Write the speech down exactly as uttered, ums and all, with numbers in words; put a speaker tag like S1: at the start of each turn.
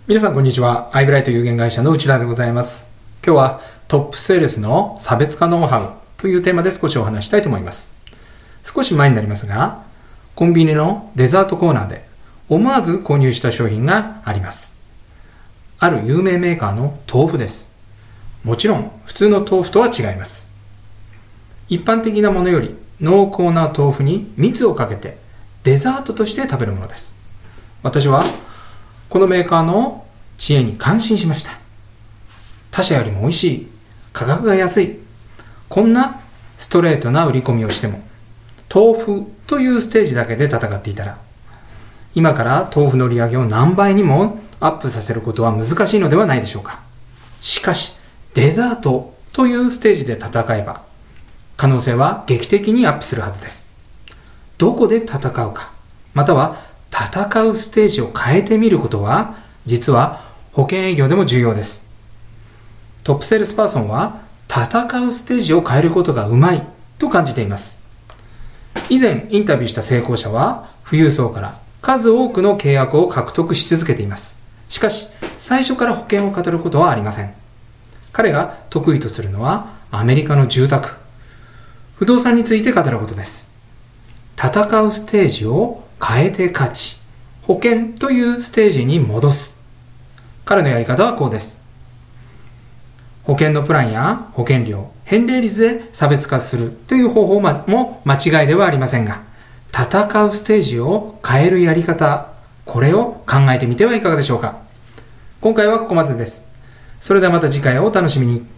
S1: 皆さんこんにちは。アイブライト有限会社の内田でございます。今日はトップセールスの差別化ノウハウというテーマで少しお話したいと思います。少し前になりますが、コンビニのデザートコーナーで思わず購入した商品があります。ある有名メーカーの豆腐です。もちろん普通の豆腐とは違います。一般的なものより濃厚な豆腐に蜜をかけてデザートとして食べるものです。私はこのメーカーの知恵に感心しました。他社よりも美味しい、価格が安い、こんなストレートな売り込みをしても豆腐というステージだけで戦っていたら、今から豆腐の売り上げを何倍にもアップさせることは難しいのではないでしょうか。しかしデザートというステージで戦えば可能性は劇的にアップするはずです。どこで戦うか、または戦うステージを変えてみることは実は保険営業でも重要です。トップセールスパーソンは戦うステージを変えることがうまいと感じています。以前インタビューした成功者は富裕層から数多くの契約を獲得し続けています。しかし最初から保険を語ることはありません。彼が得意とするのはアメリカの住宅、不動産について語ることです。戦うステージを変えて勝ち、保険というステージに戻す。彼のやり方はこうです。保険のプランや保険料、返礼率で差別化するという方法も間違いではありませんが、戦うステージを変えるやり方、これを考えてみてはいかがでしょうか。今回はここまでです。それではまた次回をお楽しみに。